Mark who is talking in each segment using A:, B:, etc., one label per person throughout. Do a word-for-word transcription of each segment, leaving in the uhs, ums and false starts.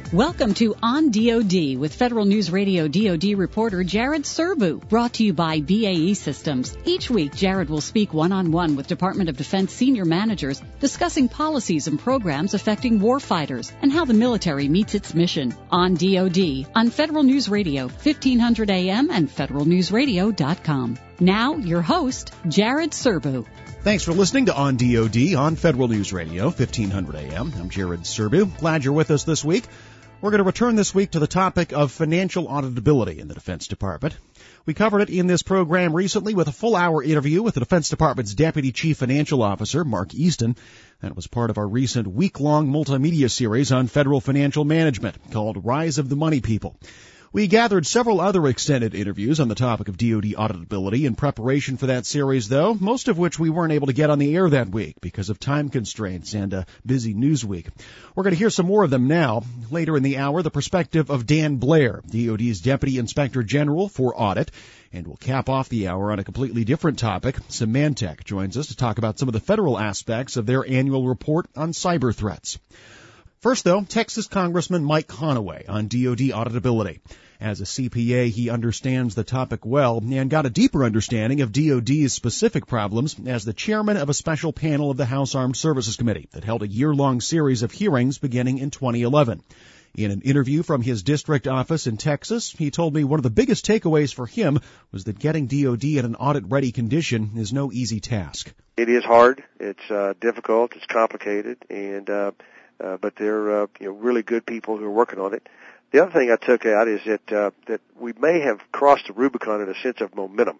A: Welcome to On D O D with Federal News Radio D O D reporter Jared Serbu, brought to you by B A E Systems. Each week, Jared will speak one-on-one with Department of Defense senior managers discussing policies and programs affecting warfighters and how the military meets its mission. On D O D, on Federal News Radio, fifteen hundred A M and federal news radio dot com. Now, your host, Jared Serbu.
B: Thanks for listening to On D O D on Federal News Radio, fifteen hundred A M. I'm Jared Serbu. Glad you're with us this week. We're going to return this week to the topic of financial auditability in the Defense Department. We covered it in this program recently with a full-hour interview with the Defense Department's Deputy Chief Financial Officer, Mark Easton. That was part of our recent week-long multimedia series on federal financial management called Rise of the Money People. We gathered several other extended interviews on the topic of D O D auditability in preparation for that series, though, most of which we weren't able to get on the air that week because of time constraints and a busy news week. We're going to hear some more of them now. Later in the hour, the perspective of Dan Blair, D O D's Deputy Inspector General for Audit. And we'll cap off the hour on a completely different topic. Symantec joins us to talk about some of the federal aspects of their annual report on cyber threats. First, though, Texas Congressman Mike Conaway on D O D auditability. As a C P A, he understands the topic well and got a deeper understanding of D O D's specific problems as the chairman of a special panel of the House Armed Services Committee that held a year-long series of hearings beginning in twenty eleven. In an interview from his district office in Texas, he told me one of the biggest takeaways for him was that getting D O D in an audit-ready condition is no easy task.
C: It is hard. It's uh, difficult. It's complicated, and uh, uh, but they're uh, you know really good people who are working on it. The other thing I took out is that uh, that we may have crossed the Rubicon in a sense of momentum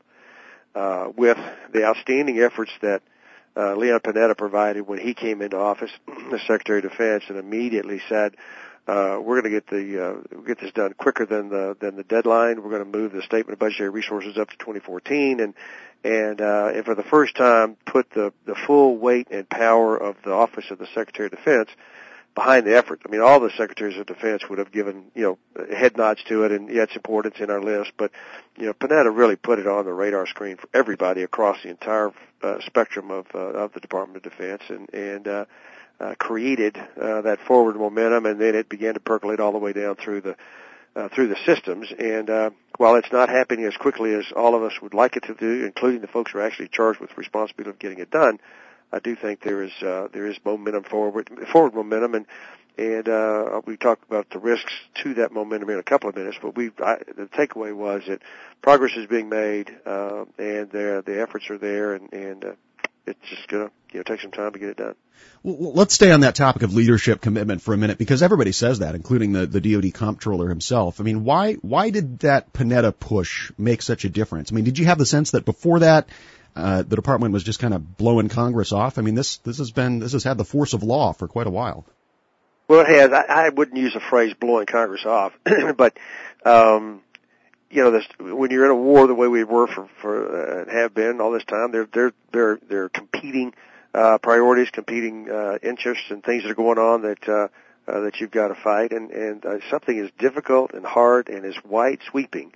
C: uh, with the outstanding efforts that uh, Leon Panetta provided when he came into office, the Secretary of Defense, and immediately said, uh, "We're going to get the uh, get this done quicker than the than the deadline. We're going to move the Statement of Budgetary Resources up to twenty fourteen, and and uh, and for the first time, put the the full weight and power of the Office of the Secretary of Defense behind the effort." I mean, all the secretaries of defense would have given, you know, head nods to it, and yeah, it's important, it's in our list. But, you know, Panetta really put it on the radar screen for everybody across the entire uh, spectrum of uh, of the Department of Defense, and and uh, uh, created uh, that forward momentum, and then it began to percolate all the way down through the uh, through the systems. And uh, while it's not happening as quickly as all of us would like it to do, including the folks who are actually charged with the responsibility of getting it done, I do think there is uh, there is momentum forward, forward momentum, and and uh, we talked about the risks to that momentum in a couple of minutes. But we I, the takeaway was that progress is being made, uh, and the the efforts are there, and and uh, it's just gonna you know take some time to get it done.
B: Well, let's stay on that topic of leadership commitment for a minute, because everybody says that, including the, the D O D comptroller himself. I mean, why why did that Panetta push make such a difference? I mean, did you have the sense that before that, Uh, the department was just kind of blowing Congress off? I mean, this this has been this has had the force of law for quite a while.
C: Well, it has. I, I wouldn't use the phrase "blowing Congress off," but um, you know, this, when you're in a war the way we were for for uh, have been all this time, they're they're they're they're competing uh, priorities, competing uh, interests, and things that are going on that uh, uh, that you've got to fight. And and uh, something as difficult and hard and as wide sweeping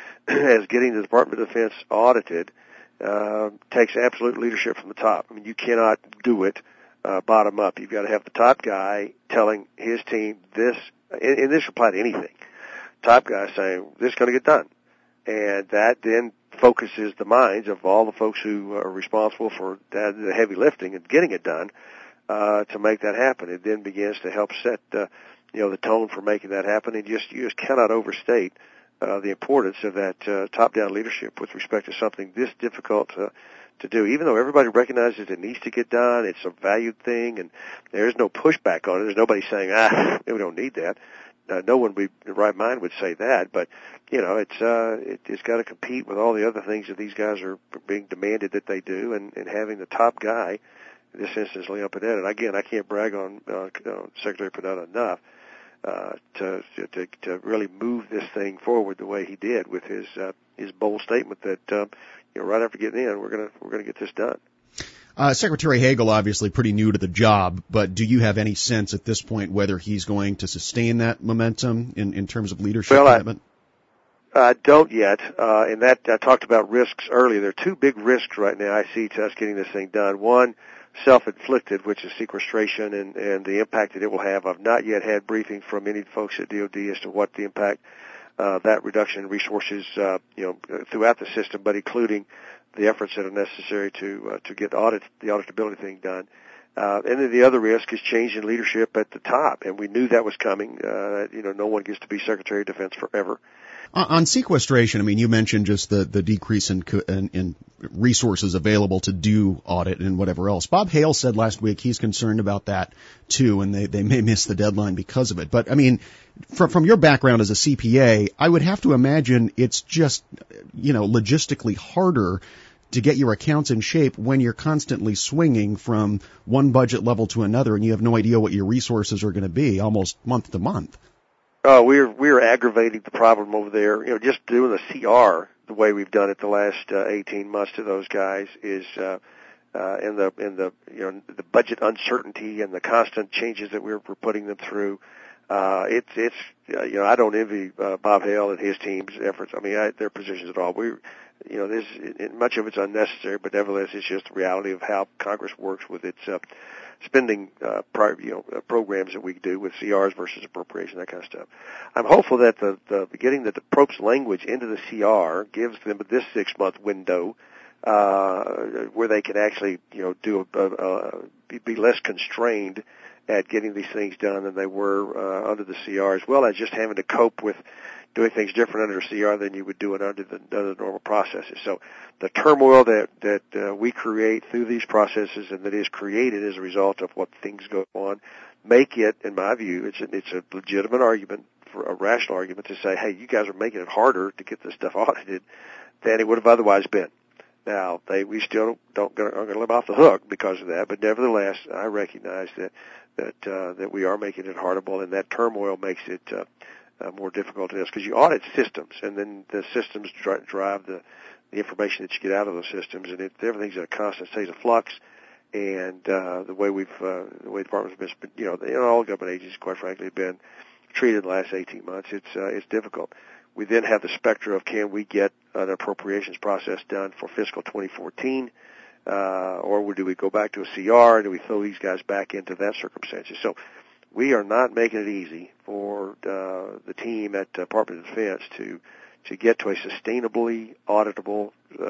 C: as getting the Department of Defense audited Uh, takes absolute leadership from the top. I mean, you cannot do it uh, bottom up. You've got to have the top guy telling his team this, and, and this apply to anything. Top guy saying, this is going to get done. And that then focuses the minds of all the folks who are responsible for that, the heavy lifting and getting it done uh, to make that happen. It then begins to help set, uh, you know, the tone for making that happen. And just you just cannot overstate Uh, the importance of that uh, top-down leadership with respect to something this difficult uh, to do. Even though everybody recognizes it needs to get done, it's a valued thing, and there's no pushback on it. There's nobody saying, ah, we don't need that. Uh, no one in their right mind would say that, but, you know, it's uh, it, it's got to compete with all the other things that these guys are being demanded that they do, and, and having the top guy, in this instance, Leon Panetta. And again, I can't brag on uh, Secretary Panetta enough. Uh, to, to to really move this thing forward the way he did with his uh, his bold statement that uh, you know right after getting in we're gonna we're gonna get this done.
B: Uh, Secretary Hagel obviously pretty new to the job, but do you have any sense at this point whether he's going to sustain that momentum in, in terms of leadership
C: well,
B: commitment?
C: I, I don't yet, uh, and that I talked about risks earlier. There are two big risks right now I see to us getting this thing done. One, self-inflicted, which is sequestration and, and the impact that it will have. I've not yet had briefing from any folks at D O D as to what the impact uh, that reduction in resources, uh, you know, throughout the system, but including the efforts that are necessary to uh, to get audit the auditability thing done. Uh, and then the other risk is change in leadership at the top, and we knew that was coming. Uh, you know, no one gets to be Secretary of Defense forever.
B: On sequestration, I mean, you mentioned just the, the decrease in, in, in resources available to do audit and whatever else. Bob Hale said last week he's concerned about that too, and they, they may miss the deadline because of it. But, I mean, from, from your background as a C P A, I would have to imagine it's just, you know, logistically harder to get your accounts in shape when you're constantly swinging from one budget level to another and you have no idea what your resources are going to be almost month to month.
C: Oh, we're we're aggravating the problem over there. You know, just doing the C R the way we've done it the last uh, eighteen months to those guys is, uh, uh, in the in the you know the budget uncertainty and the constant changes that we're, we're putting them through. Uh, it's it's uh, you know I don't envy uh, Bob Hale and his team's efforts. I mean, I, their positions at all. We, you know, this it, much of it's unnecessary, but nevertheless, it's just the reality of how Congress works with its uh, spending, uh, pro, you know, uh, programs that we do with C Rs versus appropriation, that kind of stuff. I'm hopeful that the, the getting the, the P R O P S language into the C R gives them this six-month window, uh, where they can actually, you know, do a, a, a be, be less constrained at getting these things done than they were, uh, under the C R, as well as just having to cope with doing things different under C R than you would do it under the, under the normal processes. So the turmoil that, that uh, we create through these processes and that is created as a result of what things go on make it, in my view, it's a, it's a legitimate argument, for a rational argument to say, hey, you guys are making it harder to get this stuff audited than it would have otherwise been. Now, they, we still don't, don't aren't going to live off the hook because of that, but nevertheless, I recognize that, that, uh, that we are making it harder, and that turmoil makes it, uh, Uh, more difficult to this because you audit systems, and then the systems dri- drive the, the information that you get out of those systems, and it, everything's in a constant state of flux. And uh, the way we've, uh, the way the department's been, you know, you know, all government agencies, quite frankly, have been treated in the last eighteen months. It's uh, it's difficult. We then have the specter of can we get an appropriations process done for fiscal twenty fourteen, uh, or do we go back to a C R? Do we throw these guys back into that circumstances? So we are not making it easy for uh, the team at Department of Defense to to get to a sustainably auditable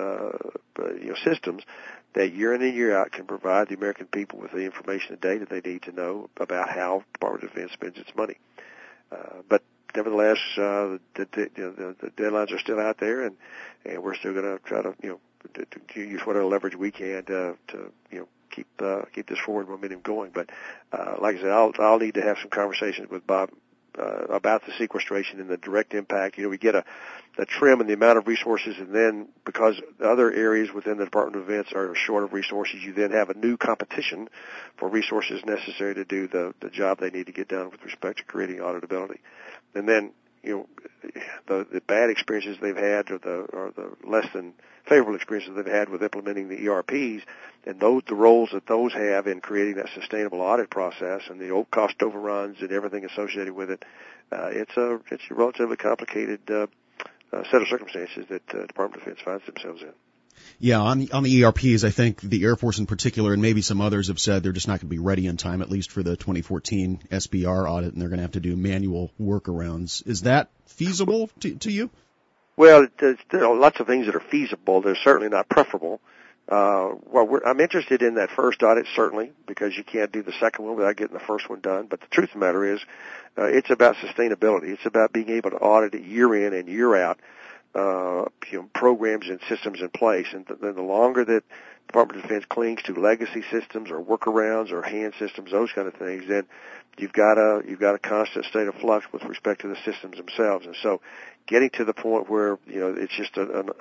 C: uh, you know systems that year in and year out can provide the American people with the information and data they need to know about how Department of Defense spends its money. Uh, but nevertheless, uh, the, the, you know, the, the deadlines are still out there, and, and we're still going to try to you know to, to use whatever leverage we can to, to you know. keep uh, keep this forward momentum going. But uh, like I said, I'll I'll need to have some conversations with Bob uh, about the sequestration and the direct impact. You know, we get a, a trim in the amount of resources, and then because other areas within the Department of Defense are short of resources, you then have a new competition for resources necessary to do the the job they need to get done with respect to creating auditability. And then you know the the bad experiences they've had, or the or the less than favorable experiences they've had with implementing the E R Ps, and those the roles that those have in creating that sustainable audit process, and the old cost overruns and everything associated with it. Uh, it's a it's a relatively complicated uh, uh, set of circumstances that uh, Department of Defense finds themselves in.
B: Yeah, on the, on the E R Ps, I think the Air Force in particular, and maybe some others, have said they're just not going to be ready in time, at least for the twenty fourteen S B R audit, and they're going to have to do manual workarounds. Is that feasible to, to you?
C: Well, there are lots of things that are feasible. They're certainly not preferable. Uh, well, we're, I'm interested in that first audit, certainly, because you can't do the second one without getting the first one done. But the truth of the matter is, uh, it's about sustainability. It's about being able to audit it year in and year out, uh, you know, programs and systems in place. And th- then the longer that Department of Defense clings to legacy systems or workarounds or hand systems, those kind of things, then you've got a you've got a constant state of flux with respect to the systems themselves. And so, getting to the point where you know it's just a,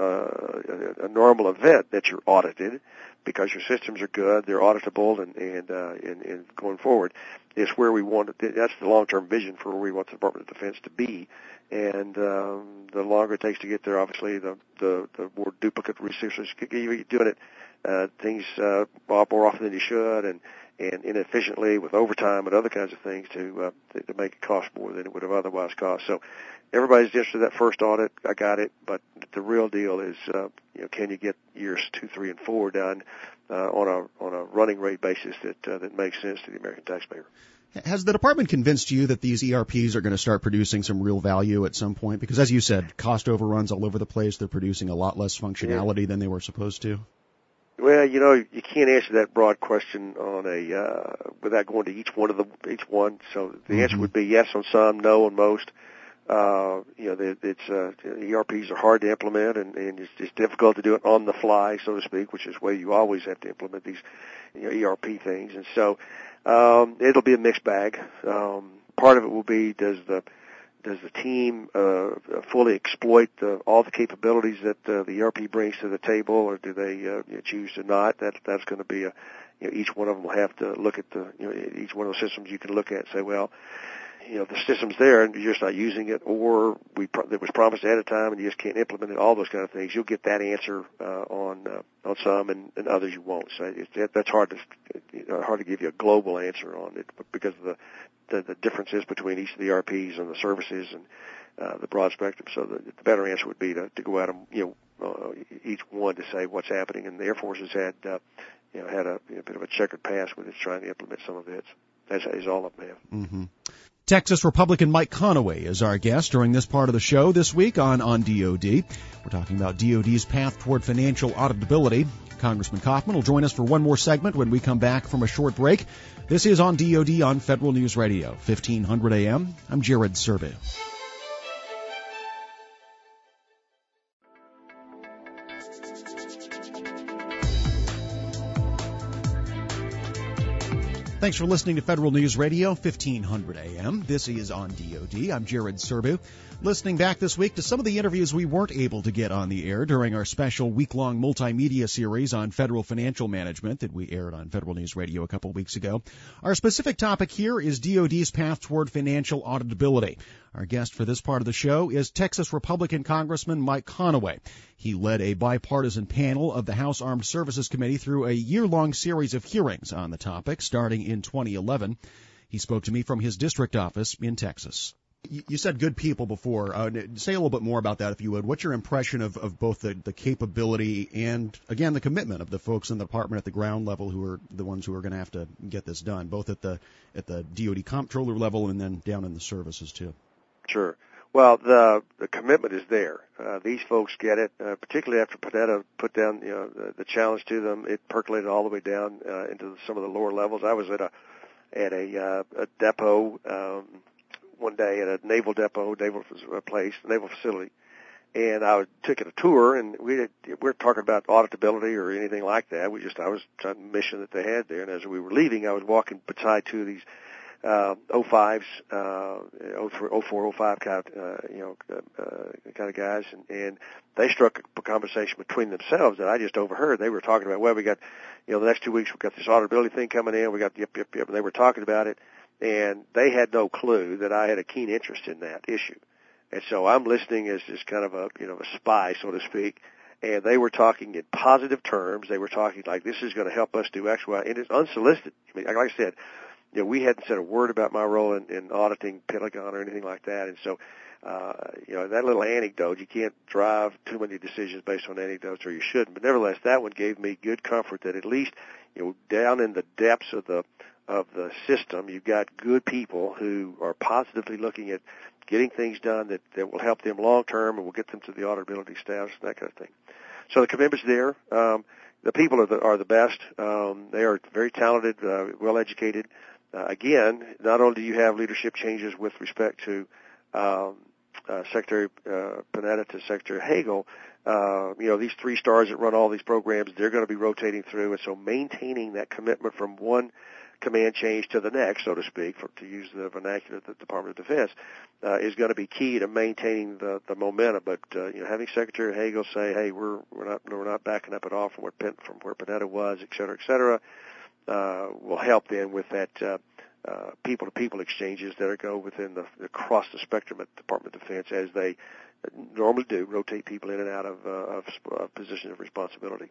C: a, a normal event that you're audited because your systems are good, they're auditable, and and, uh, and, and going forward is where we want. To, that's the long-term vision for where we want the Department of Defense to be. And um, the longer it takes to get there, obviously, the the, the more duplicate resources you're doing it. Uh, things uh, more often than you should, and and inefficiently with overtime and other kinds of things to, uh, to, to make it cost more than it would have otherwise cost. So everybody's interested in that first audit. I got it, but the real deal is, uh, you know, can you get years two, three, and four done uh, on a on a running rate basis that uh, that makes sense to the American taxpayer?
B: Has the department convinced you that these E R Ps are going to start producing some real value at some point? Because as you said, cost overruns all over the place. They're producing a lot less functionality yeah. than they were supposed to.
C: Well, you know, you can't answer that broad question on a uh, without going to each one of the each one. So the mm-hmm. answer would be yes on some, no on most. Uh, you know, it's uh, E R Ps are hard to implement, and, and it's, it's difficult to do it on the fly, so to speak, which is where you always have to implement these, you know, E R P things. And so um, it'll be a mixed bag. Um, part of it will be does the does the team uh, fully exploit the, all the capabilities that uh, the E R P brings to the table, or do they uh, you know, choose to not? That that's going to be a you know, each one of them will have to look at the you know, each one of those systems you can look at and say, well, you know, the system's there and you're just not using it, or we pro- it was promised ahead of time and you just can't implement it, all those kind of things. You'll get that answer uh, on uh, on some, and, and others you won't. So it's, it, that's hard to you know, hard to give you a global answer on it because of the, the, the differences between each of the E R Ps and the services and uh, the broad spectrum. So the, the better answer would be to, to go out and, you know, uh, each one to say what's happening. And the Air Force has had, uh, you know, had a, you know, bit of a checkered past with it trying to implement some of it, as, as all of them have.
B: Mm-hmm. Texas Republican Mike Conaway is our guest during this part of the show this week on On D O D. We're talking about D O D's path toward financial auditability. Congressman Kaufman will join us for one more segment when we come back from a short break. This is On D O D on Federal News Radio, fifteen hundred A M. I'm Jared Serbu. Thanks for listening to Federal News Radio, fifteen hundred A M. This is On D O D. I'm Jared Serbu. Listening back this week to some of the interviews we weren't able to get on the air during our special week-long multimedia series on federal financial management that we aired on Federal News Radio a couple weeks ago. Our specific topic here is D O D's path toward financial auditability. Our guest for this part of the show is Texas Republican Congressman Mike Conaway. He led a bipartisan panel of the House Armed Services Committee through a year-long series of hearings on the topic starting in twenty eleven. He spoke to me from his district office in Texas. You said good people before. Uh, say a little bit more about that, if you would. What's your impression of, of both the, the capability and, again, the commitment of the folks in the department at the ground level who are the ones who are going to have to get this done, both at the at the D O D comptroller level and then down in the services, too?
C: Sure. Well, the the commitment is there. Uh, these folks get it, uh, particularly after Panetta put down you know the, the challenge to them. It percolated all the way down uh, into some of the lower levels. I was at a at a, uh, a depot um, one day at a naval depot, naval place, naval facility, and I was taking a tour, and we did, we weren't talking about auditability or anything like that. We just I was trying the mission that they had there, and as we were leaving, I was walking beside two of these uh, oh fives, uh, oh four, oh five kind of, uh, you know, uh, kind of guys, and, and they struck a conversation between themselves that I just overheard. They were talking about, well, we got, you know, the next two weeks we've got this auditability thing coming in. We got yep, yep, yep. And they were talking about it, and they had no clue that I had a keen interest in that issue. And so I'm listening as just kind of a, you know, a spy, so to speak. And they were talking in positive terms. They were talking like, this is going to help us do X, Y, and it's unsolicited. I mean, like I said, you know, we hadn't said a word about my role in, in auditing Pentagon or anything like that. And so, uh, you know, that little anecdote, you can't drive too many decisions based on anecdotes, or you shouldn't. But nevertheless, that one gave me good comfort that at least, you know, down in the depths of the, of the system, you've got good people who are positively looking at getting things done that, that will help them long term and will get them to the auditability status and that kind of thing. So the commitment's there. Um, the people are the, are the best. Um, they are very talented, uh, well educated. Uh, again, not only do you have leadership changes with respect to um, uh, Secretary uh, Panetta to Secretary Hagel, uh, you know, these three stars that run all these programs, they're going to be rotating through, and so maintaining that commitment from one command change to the next, so to speak, for, to use the vernacular of the Department of Defense, uh, is going to be key to maintaining the, the momentum. But uh, you know, having Secretary Hagel say, "Hey, we're we're not we're not backing up at all from where from where Panetta was, et cetera, et cetera," uh, will help then with that uh, uh, people-to-people exchanges that are go within the across the spectrum at the Department of Defense, as they normally do, rotate people in and out of, uh, of uh, positions of responsibility.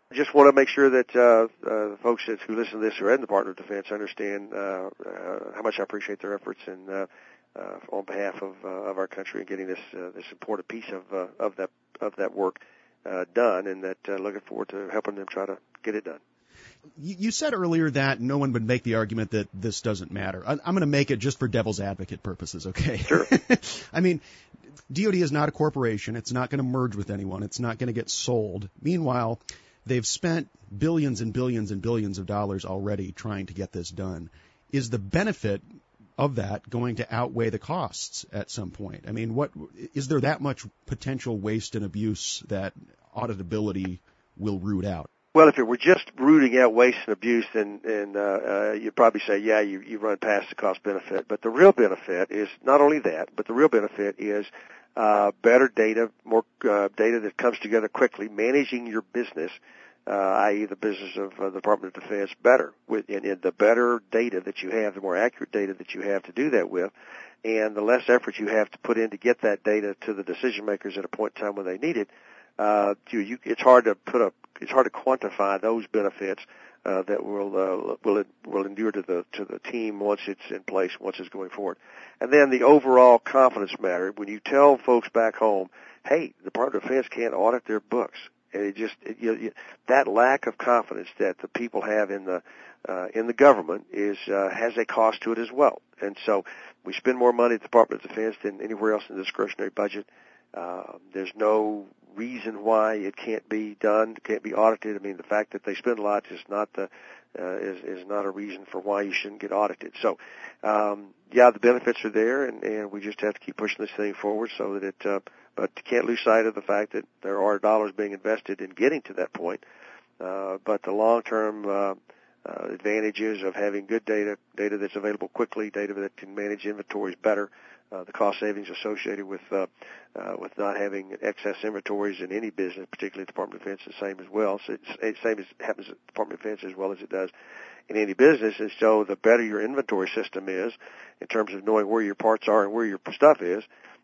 C: Just want to make sure that uh, uh, the folks that, who listen to this who are in the Department of Defense understand uh, uh, how much I appreciate their efforts and uh, uh, on behalf of uh, of our country in getting this uh, this important piece of uh, of that of that work uh, done, and that uh, looking forward to helping them try to get it done.
B: You said earlier that no one would make the argument that this doesn't matter. I'm going to make it just for devil's advocate purposes, okay?
C: Sure.
B: I mean, D O D is not a corporation. It's not going to merge with anyone. It's not going to get sold. Meanwhile, they've spent billions and billions and billions of dollars already trying to get this done. Is the benefit of that going to outweigh the costs at some point? I mean, what is there that much potential waste and abuse that auditability will root out?
C: Well, if it were just rooting out waste and abuse, then, then uh, uh, you'd probably say, yeah, you, you run past the cost benefit. But the real benefit is not only that, but the real benefit is uh, better data, more uh, data that comes together quickly, managing your business, uh, that is the business of uh, the Department of Defense better. With, and, and the better data that you have, the more accurate data that you have to do that with, and the less effort you have to put in to get that data to the decision makers at a point in time when they need it, uh, you, you, it's hard to put a It's hard to quantify those benefits uh, that will uh, will will endure to the to the team once it's in place, once it's going forward. And then the overall confidence matter. When you tell folks back home, "Hey, the Department of Defense can't audit their books," and it just it, you, you, that lack of confidence that the people have in the uh, in the government is uh, has a cost to it as well. And so we spend more money at the Department of Defense than anywhere else in the discretionary budget. Uh, there's no reason why it can't be done, can't be audited. I mean, the fact that they spend a lot is not the uh, is is not a reason for why you shouldn't get audited. So, um, yeah, the benefits are there, and, and we just have to keep pushing this thing forward so that it. Uh, but you can't lose sight of the fact that there are dollars being invested in getting to that point. Uh, but the long-term uh, uh, advantages of having good data, data that's available quickly, data that can manage inventories better. Uh, the cost savings associated with uh, uh, with not having excess inventories in any business, particularly the Department of Defense, is the same as well. So it's the same as happens at the Department of Defense as well as it does in any business. And so the better your inventory system is in terms of knowing where your parts are and where your stuff is,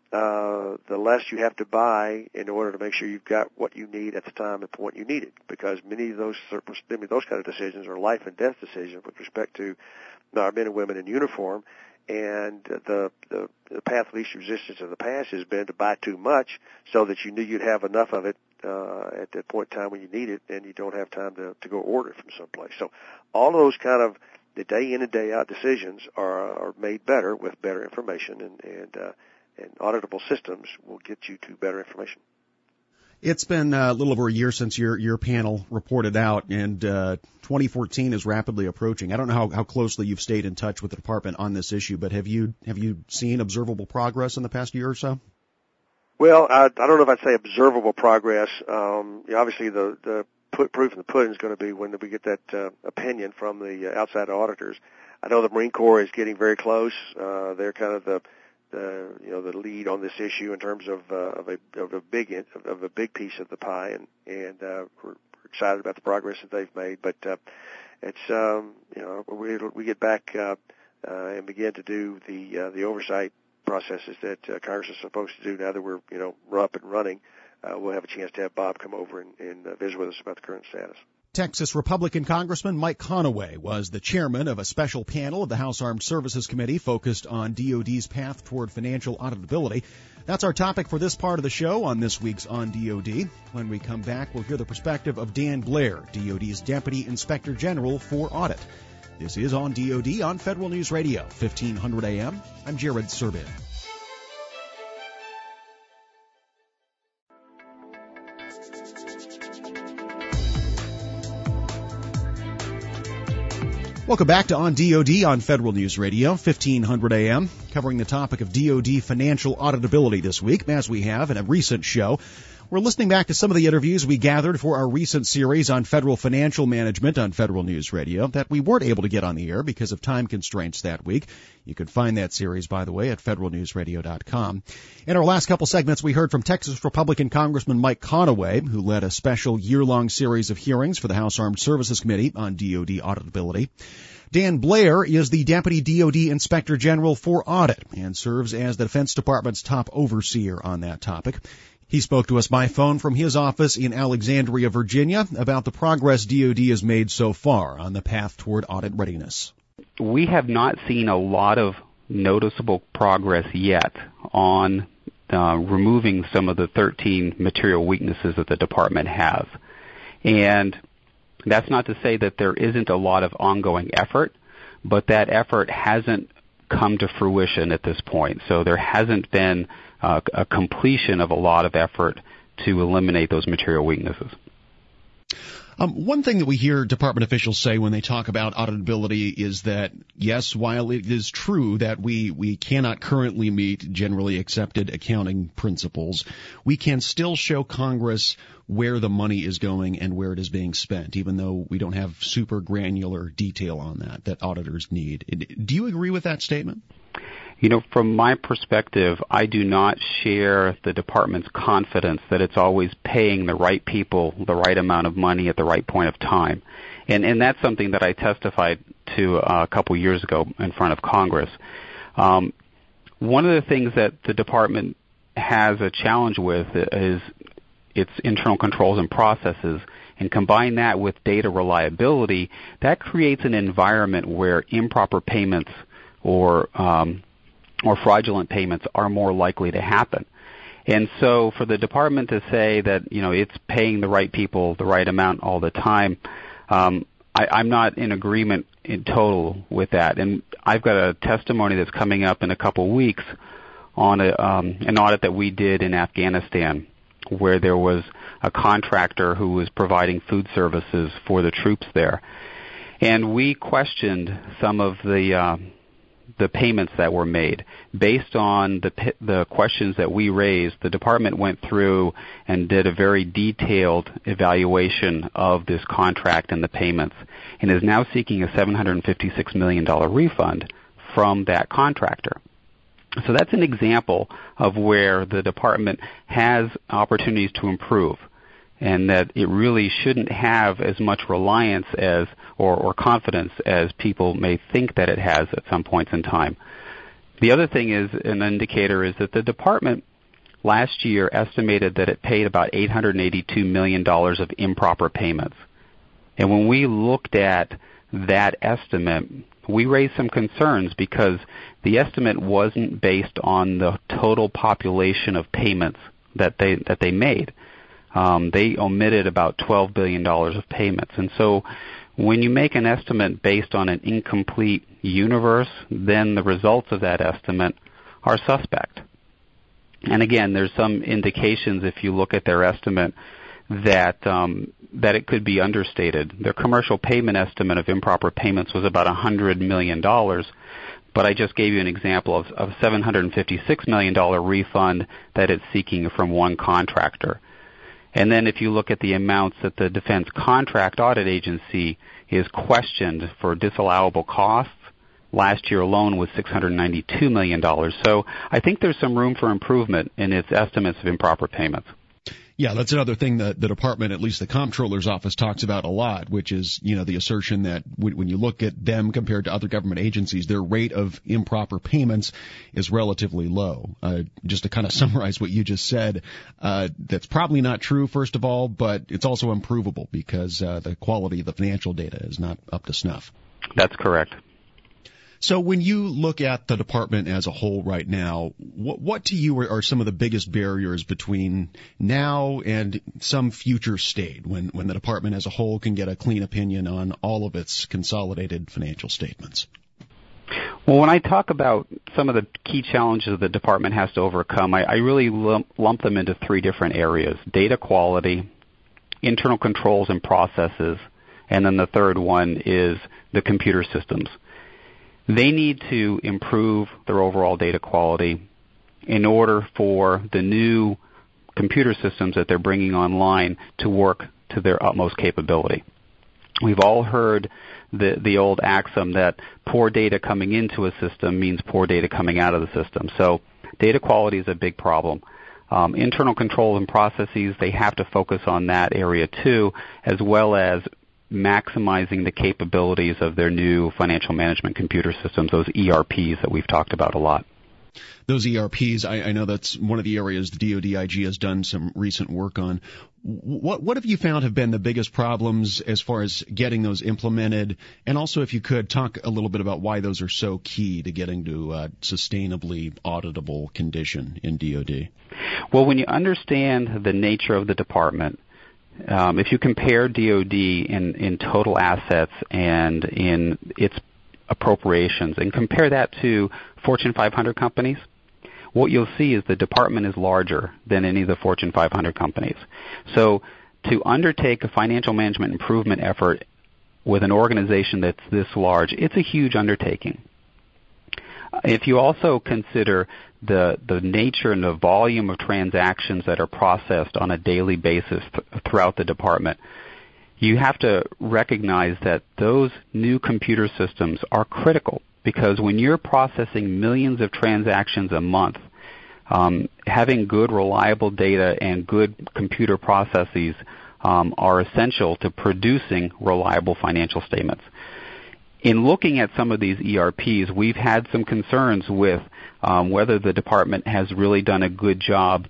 C: uh, the less you have to buy in order to make sure you've got what you need at the time and point you need it. Because many of those many of those kind of decisions are life and death decisions with respect to our men and women in uniform. And the, the the path of least resistance in the past has been to buy too much so that you knew you'd have enough of it uh, at that point in time when you need it, and you don't have time to, to go order it from someplace. So all of those kind of the day in and day out decisions are, are made better with better information, and and, uh, and auditable systems will get you to better information.
B: It's been a little over a year since your your panel reported out, and uh, twenty fourteen is rapidly approaching. I don't know how, how closely you've stayed in touch with the department on this issue, but have you have you seen observable progress in the past year or so?
C: Well, I, I don't know if I'd say observable progress. Um, yeah, obviously, the the put, proof in the pudding is going to be when we get that uh, opinion from the uh, outside auditors. I know the Marine Corps is getting very close. Uh, they're kind of the Uh, you know, the lead on this issue in terms of, uh, of a of a big of a big piece of the pie, and and uh, we're excited about the progress that they've made. But uh, it's um, you know we we get back uh, uh, and begin to do the uh, the oversight processes that uh, Congress is supposed to do. Now that we're you know we're up and running, uh, we'll have a chance to have Bob come over and, and uh, visit with us about the current status.
B: Texas Republican Congressman Mike Conaway was the chairman of a special panel of the House Armed Services Committee focused on D O D's path toward financial auditability. That's our topic for this part of the show on this week's On D O D. When we come back, we'll hear the perspective of Dan Blair, D O D's Deputy Inspector General for Audit. This is On D O D on Federal News Radio, fifteen hundred A M. I'm Jared Serbin. Welcome back to On D O D on Federal News Radio, fifteen hundred A M, covering the topic of D O D financial auditability this week, as we have in a recent show. We're listening back to some of the interviews we gathered for our recent series on federal financial management on Federal News Radio that we weren't able to get on the air because of time constraints that week. You can find that series, by the way, at federal news radio dot com. In our last couple segments, we heard from Texas Republican Congressman Mike Conaway, who led a special year-long series of hearings for the House Armed Services Committee on D O D auditability. Dan Blair is the Deputy D O D Inspector General for Audit and serves as the Defense Department's top overseer on that topic. He spoke to us by phone from his office in Alexandria, Virginia, about the progress D O D has made so far on the path toward audit readiness.
D: We have not seen a lot of noticeable progress yet on uh, removing some of the thirteen material weaknesses that the department has. And that's not to say that there isn't a lot of ongoing effort, but that effort hasn't come to fruition at this point. So there hasn't been uh, a completion of a lot of effort to eliminate those material weaknesses.
B: Um, one thing that we hear department officials say when they talk about auditability is that, yes, while it is true that we, we cannot currently meet generally accepted accounting principles, we can still show Congress where the money is going and where it is being spent, even though we don't have super granular detail on that that auditors need. Do you agree with that statement?
D: You know, from my perspective, I do not share the department's confidence that it's always paying the right people the right amount of money at the right point of time. And, and that's something that I testified to uh, a couple years ago in front of Congress. Um, one of the things that the department has a challenge with is its internal controls and processes, and combine that with data reliability, that creates an environment where improper payments or um, or fraudulent payments are more likely to happen. And so for the department to say that, you know, it's paying the right people the right amount all the time, um, I, I'm not in agreement in total with that. And I've got a testimony that's coming up in a couple weeks on a, um, an audit that we did in Afghanistan, where there was a contractor who was providing food services for the troops there. And we questioned some of the uh, the payments that were made. Based on the the questions that we raised, the department went through and did a very detailed evaluation of this contract and the payments, and is now seeking a seven hundred fifty-six million dollars refund from that contractor. So that's an example of where the department has opportunities to improve, and that it really shouldn't have as much reliance as or, or confidence as people may think that it has at some points in time. The other thing is, an indicator is that the department last year estimated that it paid about eight hundred eighty-two million dollars of improper payments. And when we looked at that estimate, we raised some concerns because the estimate wasn't based on the total population of payments that they that they made. Um, they omitted about twelve billion dollars of payments. And so when you make an estimate based on an incomplete universe, then the results of that estimate are suspect. And again, there's some indications if you look at their estimate that um, that it could be understated. Their commercial payment estimate of improper payments was about one hundred million dollars, but I just gave you an example of, of seven hundred fifty-six million dollars refund that it's seeking from one contractor. And then if you look at the amounts that the Defense Contract Audit Agency is questioned for disallowable costs, last year alone was six hundred ninety-two million dollars. So I think there's some room for improvement in its estimates of improper payments.
B: Yeah, that's another thing that the department, at least the comptroller's office, talks about a lot, which is, you know, the assertion that when you look at them compared to other government agencies, their rate of improper payments is relatively low. Uh, just to kind of summarize what you just said, uh, that's probably not true, first of all, but it's also improvable because uh, the quality of the financial data is not up to snuff.
D: That's correct.
B: So when you look at the department as a whole right now, what, what to you are, are some of the biggest barriers between now and some future state when, when the department as a whole can get a clean opinion on all of its consolidated financial statements?
D: Well, when I talk about some of the key challenges the department has to overcome, I, I really lump, lump them into three different areas: data quality, internal controls and processes, and then the third one is the computer systems. They need to improve their overall data quality in order for the new computer systems that they're bringing online to work to their utmost capability. We've all heard the, the old axiom that poor data coming into a system means poor data coming out of the system. So data quality is a big problem. Um, internal control and processes, they have to focus on that area too, as well as maximizing the capabilities of their new financial management computer systems, those E R Ps that we've talked about a lot.
B: Those E R Ps, I, I know that's one of the areas the D O D I G has done some recent work on. What what have you found have been the biggest problems as far as getting those implemented? And also, if you could, talk a little bit about why those are so key to getting to a sustainably auditable condition in D O D.
D: Well, when you understand the nature of the department, um, if you compare D O D in, in total assets and in its appropriations and compare that to Fortune five hundred companies, what you'll see is the department is larger than any of the Fortune five hundred companies. So to undertake a financial management improvement effort with an organization that's this large, it's a huge undertaking. If you also consider the the nature and the volume of transactions that are processed on a daily basis th- throughout the department, you have to recognize that those new computer systems are critical, because when you're processing millions of transactions a month, um, having good, reliable data and good computer processes um, are essential to producing reliable financial statements. In looking at some of these E R Ps, we've had some concerns with um, whether the department has really done a good job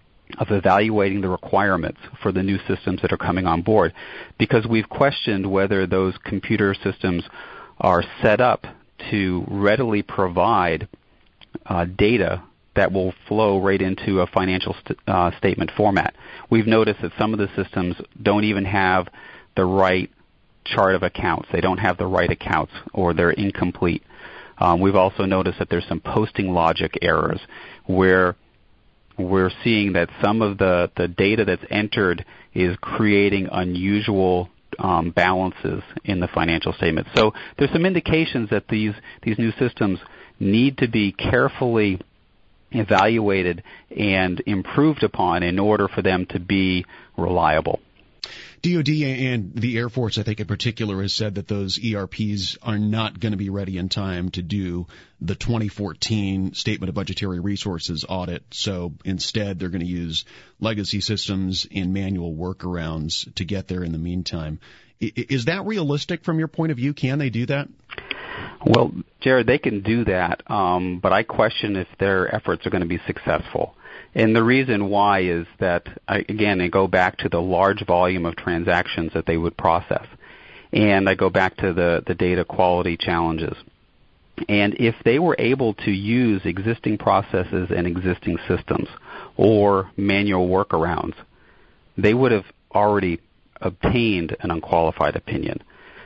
D: of evaluating the requirements for the new systems that are coming on board, because we've questioned whether those computer systems are set up to readily provide uh, data that will flow right into a financial st- uh, statement format. We've noticed that some of the systems don't even have the right chart of accounts. They don't have the right accounts, or they're incomplete. Um, we've also noticed that there's some posting logic errors where we're seeing that some of the, the data that's entered is creating unusual um, balances in the financial statement. So there's some indications that these, these new systems need to be carefully evaluated and improved upon in order for them to be reliable.
B: D O D and the Air Force, I think in particular, has said that those E R Ps are not going to be ready in time to do the twenty fourteen Statement of Budgetary Resources audit. So instead, they're going to use legacy systems and manual workarounds to get there in the meantime. Is that realistic from your point of view? Can they do that?
D: Well, Jared, they can do that, um, but I question if their efforts are going to be successful. And the reason why is that, again, I go back to the large volume of transactions that they would process. And I go back to the, the data quality challenges. And if they were able to use existing processes and existing systems or manual workarounds, they would have already obtained an unqualified opinion.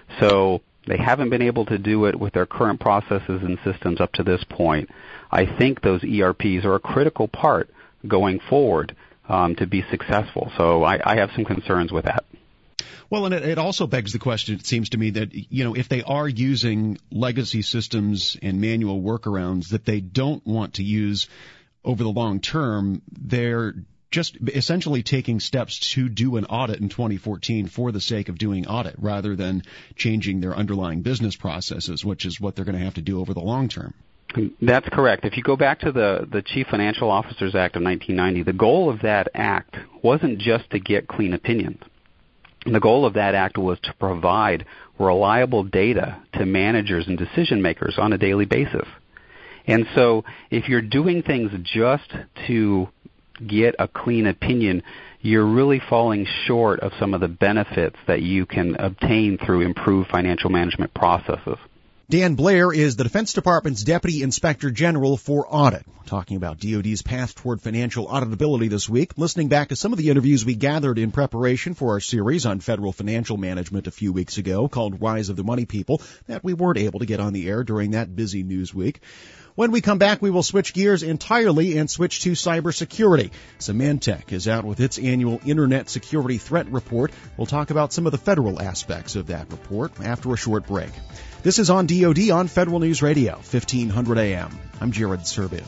D: So they haven't been able to do it with their current processes and systems up to this point. I think those E R Ps are a critical part going forward um, to be successful. So I, I have some concerns with that.
B: Well, and it, it also begs the question, it seems to me, that, you know, if they are using legacy systems and manual workarounds that they don't want to use over the long term, they're just essentially taking steps to do an audit in twenty fourteen for the sake of doing audit rather than changing their underlying business processes, which is what they're going to have to do over the long term.
D: That's correct. If you go back to the, the Chief Financial Officers Act of nineteen ninety, the goal of that act wasn't just to get clean opinions. The goal of that act was to provide reliable data to managers and decision makers on a daily basis. And so if you're doing things just to get a clean opinion, you're really falling short of some of the benefits that you can obtain through improved financial management processes.
B: Dan Blair is the Defense Department's Deputy Inspector General for Audit. We're talking about D O D's path toward financial auditability this week, listening back to some of the interviews we gathered in preparation for our series on federal financial management a few weeks ago called Rise of the Money People that we weren't able to get on the air during that busy news week. When we come back, we will switch gears entirely and switch to cybersecurity. Symantec is out with its annual Internet Security Threat Report. We'll talk about some of the federal aspects of that report after a short break. This is on D O D on Federal News Radio, fifteen hundred A M. I'm Jared Serbu.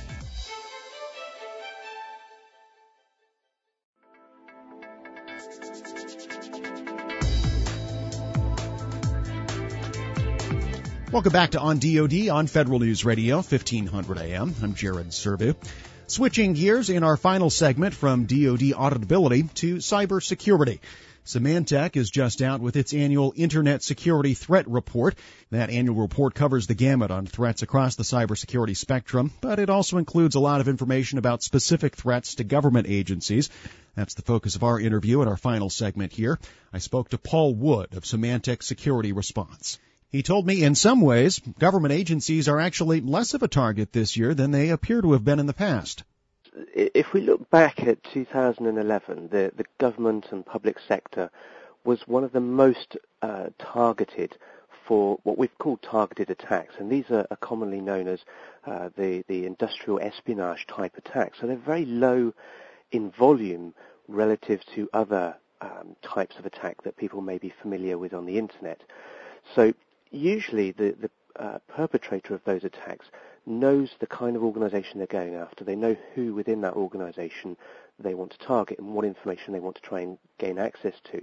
B: Welcome back to On D O D on Federal News Radio, fifteen hundred A M. I'm Jared Serbu. Switching gears in our final segment from D O D auditability to cybersecurity. Symantec is just out with its annual Internet Security Threat Report. That annual report covers the gamut on threats across the cybersecurity spectrum, but it also includes a lot of information about specific threats to government agencies. That's the focus of our interview at our final segment here. I spoke to Paul Wood of Symantec Security Response. He told me in some ways, government agencies are actually less of a target this year than they appear to have been in the past.
E: If we look back at two thousand eleven, the, the government and public sector was one of the most uh, targeted for what we've called targeted attacks, and these are, are commonly known as uh, the, the industrial espionage type attacks. So they're very low in volume relative to other um, types of attack that people may be familiar with on the internet. So usually the, the uh, perpetrator of those attacks knows the kind of organization they're going after. They know who within that organization they want to target and what information they want to try and gain access to.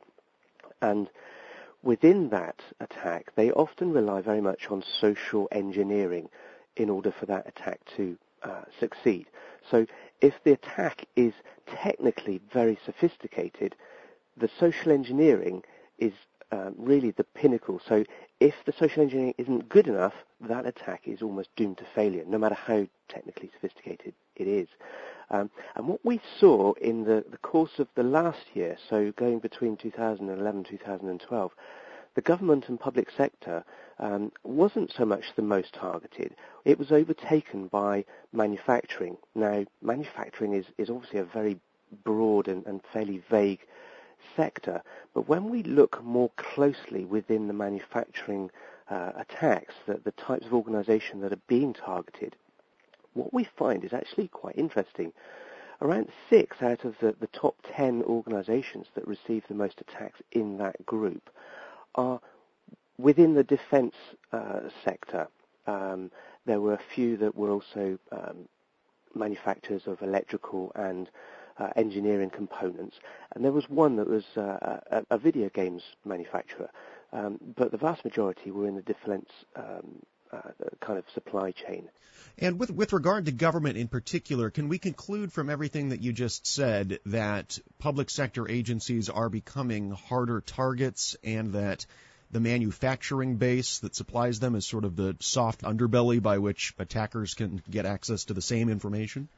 E: And within that attack, they often rely very much on social engineering in order for that attack to uh, succeed. So if the attack is technically very sophisticated, the social engineering is um, really the pinnacle. So if the social engineering isn't good enough, that attack is almost doomed to failure, no matter how technically sophisticated it is. Um, and what we saw in the, the course of the last year, so going between two thousand eleven and two thousand twelve, the government and public sector um, wasn't so much the most targeted. It was overtaken by manufacturing. Now, manufacturing is, is obviously a very broad and, and fairly vague sector, but when we look more closely within the manufacturing uh, attacks, the, the types of organization that are being targeted, what we find is actually quite interesting. Around six out of the, the top ten organizations that receive the most attacks in that group are within the defense uh, sector. Um, there were a few that were also um, manufacturers of electrical and uh, engineering components, and there was one that was uh, a, a video games manufacturer, um, but the vast majority were in the defense um, uh, kind of supply chain.
B: And with with regard to government in particular, can we conclude from everything that you just said that public sector agencies are becoming harder targets and that the manufacturing base that supplies them is sort of the soft underbelly by which attackers can get access to the same information?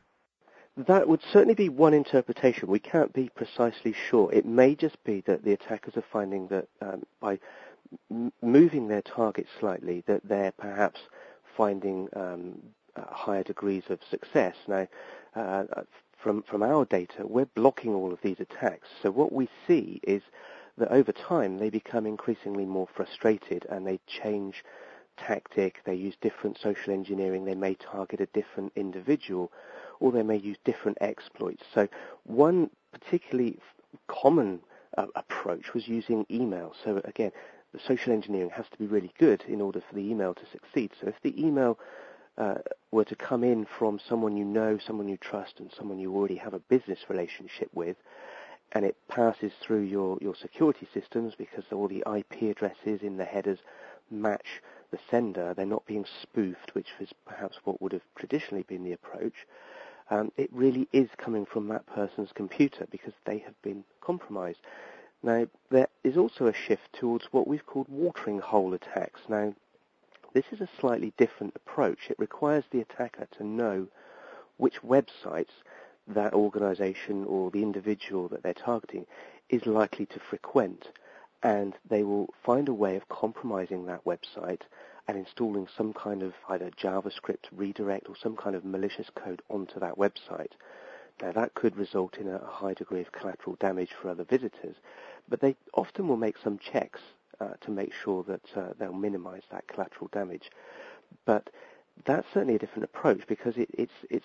E: That would certainly be one interpretation. We can't be precisely sure. It may just be that the attackers are finding that um, by m- moving their target slightly, that they're perhaps finding um, uh, higher degrees of success. Now, uh, from from our data, we're blocking all of these attacks. So what we see is that over time they become increasingly more frustrated and they change tactic, they use different social engineering, they may target a different individual, or they may use different exploits. So one particularly common uh, approach was using email. So again, the social engineering has to be really good in order for the email to succeed. So if the email uh, were to come in from someone you know, someone you trust, and someone you already have a business relationship with, and it passes through your, your security systems because all the I P addresses in the headers match the sender, they're not being spoofed, which is perhaps what would have traditionally been the approach, um, it really is coming from that person's computer because they have been compromised. Now, there is also a shift towards what we've called watering hole attacks. Now, this is a slightly different approach. It requires the attacker to know which websites that organization or the individual that they're targeting is likely to frequent, and they will find a way of compromising that website and installing some kind of either JavaScript redirect or some kind of malicious code onto that website. Now that could result in a high degree of collateral damage for other visitors, but they often will make some checks uh, to make sure that uh, they'll minimize that collateral damage. But that's certainly a different approach because it, it's it's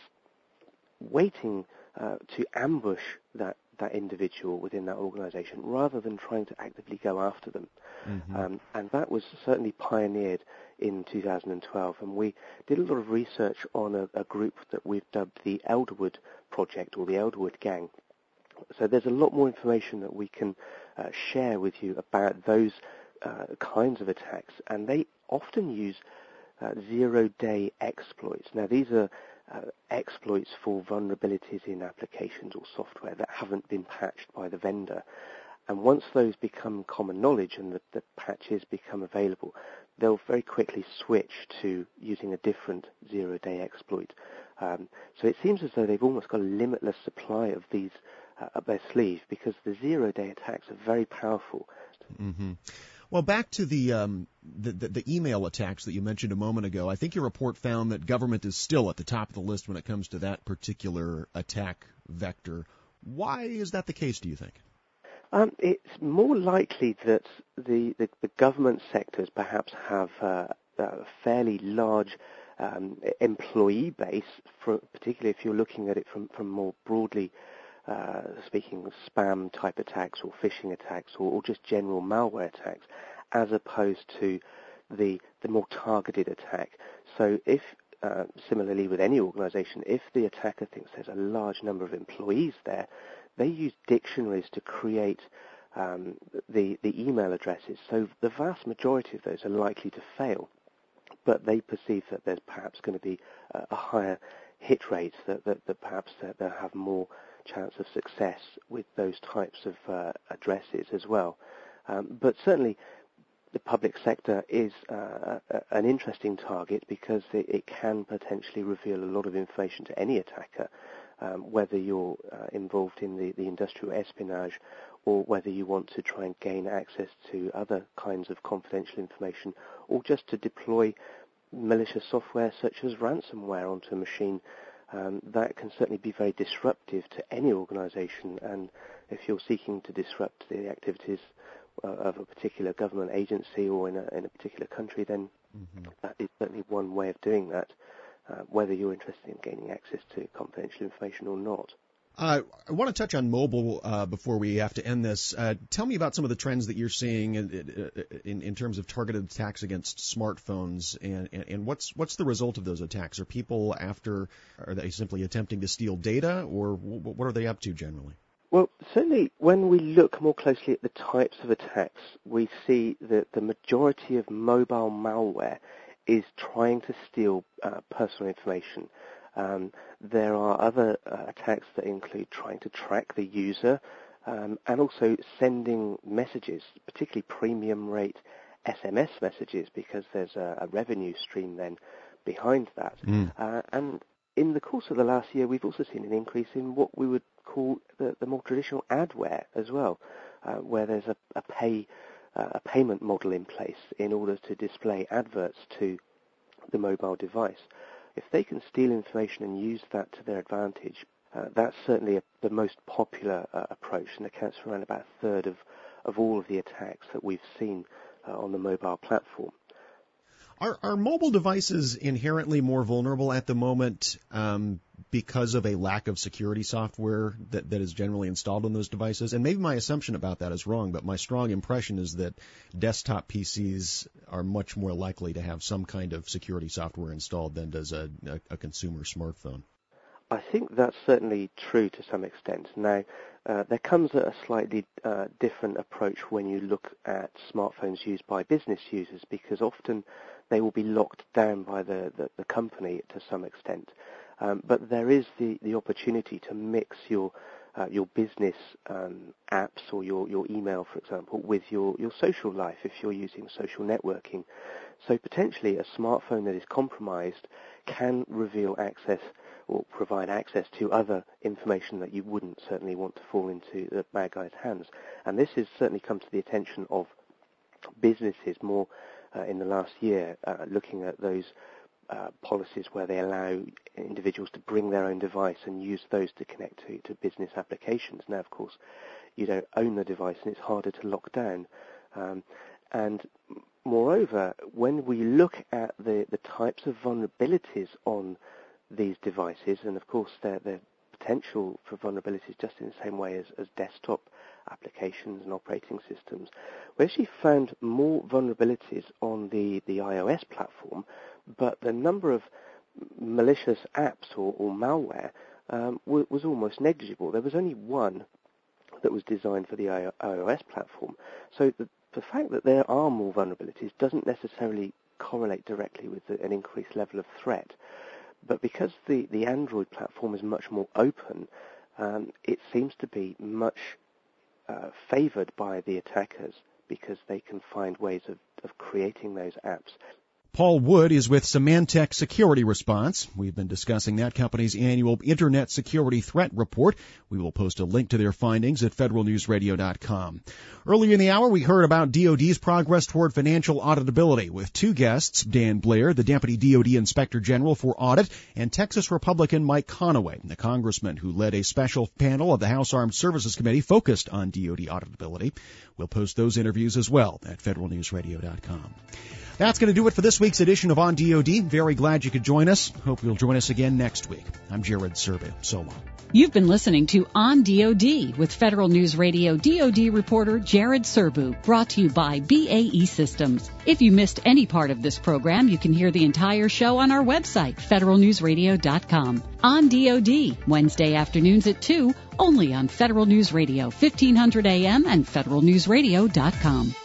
E: waiting uh, to ambush that, that individual within that organization rather than trying to actively go after them. Mm-hmm. Um, and that was certainly pioneered in two thousand twelve. And we did a lot of research on a, a group that we've dubbed the Elderwood Project or the Elderwood Gang. So there's a lot more information that we can uh, share with you about those uh, kinds of attacks. And they often use uh, zero-day exploits. Now these are Uh, exploits for vulnerabilities in applications or software that haven't been patched by the vendor. and once those become common knowledge and the, the patches become available, they'll very quickly switch to using a different zero-day exploit. Um, so it seems as though they've almost got a limitless supply of these uh, up their sleeve, because the zero-day attacks are very powerful.
B: Mm-hmm. Well, back to the, um, the, the the email attacks that you mentioned a moment ago. I think your report found that government is still at the top of the list when it comes to that particular attack vector. Why is that the case, do you think?
E: Um, it's more likely that the, the, the government sectors perhaps have uh, a fairly large um, employee base, for, particularly if you're looking at it from, from more broadly uh, speaking spam type attacks or phishing attacks or, or just general malware attacks, as opposed to the, the more targeted attack. So if, uh, similarly with any organization, if the attacker thinks there's a large number of employees there, they use dictionaries to create um, the, the email addresses. So the vast majority of those are likely to fail, but they perceive that there's perhaps going to be a, a higher hit rate, that, that, that perhaps that they'll have more chance of success with those types of uh, addresses as well. Um, but certainly the public sector is uh, a, an interesting target, because it, it can potentially reveal a lot of information to any attacker. Um, whether you're uh, involved in the, the industrial espionage, or whether you want to try and gain access to other kinds of confidential information, or just to deploy malicious software such as ransomware onto a machine, um, that can certainly be very disruptive to any organization. And if you're seeking to disrupt the activities uh, of a particular government agency or in a, in a particular country, then mm-hmm. that is certainly one way of doing that. Uh, whether you're interested in gaining access to confidential information or not.
B: Uh, I want to touch on mobile uh, before we have to end this. Uh, tell me about some of the trends that you're seeing in, in, in terms of targeted attacks against smartphones, and, and, and what's what's the result of those attacks? Are people after, are they simply attempting to steal data, or what are they up to generally?
E: Well, certainly when we look more closely at the types of attacks, we see that the majority of mobile malware is trying to steal uh, personal information. Um, there are other uh, attacks that include trying to track the user um, and also sending messages, particularly premium rate S M S messages, because there's a, a revenue stream then behind that. Mm. Uh, and in the course of the last year, we've also seen an increase in what we would call the, the more traditional adware as well, uh, where there's a, a pay Uh, a payment model in place in order to display adverts to the mobile device. If they can steal information and use that to their advantage, uh, that's certainly a, the most popular uh, approach, and accounts for around about a third of, of all of the attacks that we've seen uh, on the mobile platform.
B: Are, are mobile devices inherently more vulnerable at the moment um, because of a lack of security software that, that is generally installed on those devices? And maybe my assumption about that is wrong, but my strong impression is that desktop P Cs are much more likely to have some kind of security software installed than does a, a, a consumer smartphone.
E: I think that's certainly true to some extent. Now, uh, there comes a slightly uh, different approach when you look at smartphones used by business users, because often they will be locked down by the, the, the company to some extent. Um, but there is the, the opportunity to mix your uh, your business um, apps or your, your email, for example, with your, your social life if you're using social networking. So potentially a smartphone that is compromised can reveal access or provide access to other information that you wouldn't certainly want to fall into the bad guys' hands. And this has certainly come to the attention of businesses more uh, in the last year, uh, looking at those uh, policies where they allow individuals to bring their own device and use those to connect to, to business applications. Now, of course, you don't own the device and it's harder to lock down. Um, and moreover, when we look at the, the types of vulnerabilities on these devices, and of course their, their potential for vulnerabilities just in the same way as, as desktop applications and operating systems, we actually found more vulnerabilities on the, the iOS platform, but the number of malicious apps or, or malware um, w- was almost negligible. There was only one that was designed for the iOS platform. So the, the fact that there are more vulnerabilities doesn't necessarily correlate directly with the, an increased level of threat. But because the, the Android platform is much more open, um, it seems to be much uh, favored by the attackers because they can find ways of, of creating those apps.
B: Paul Wood is with Symantec Security Response. We've been discussing that company's annual Internet Security Threat Report. We will post a link to their findings at federal news radio dot com. Earlier in the hour, we heard about D O D's progress toward financial auditability with two guests, Dan Blair, the Deputy D O D Inspector General for Audit, and Texas Republican Mike Conaway, the congressman who led a special panel of the House Armed Services Committee focused on D O D auditability. We'll post those interviews as well at federal news radio dot com. That's going to do it for this week's edition of On D O D. Very glad you could join us. Hope you'll join us again next week. I'm Jared Serbu. So long.
A: You've been listening to On D O D with Federal News Radio D O D reporter Jared Serbu, brought to you by B A E Systems. If you missed any part of this program, you can hear the entire show on our website, federal news radio dot com. On D O D, Wednesday afternoons at two, only on Federal News Radio, fifteen hundred A M and federal news radio dot com.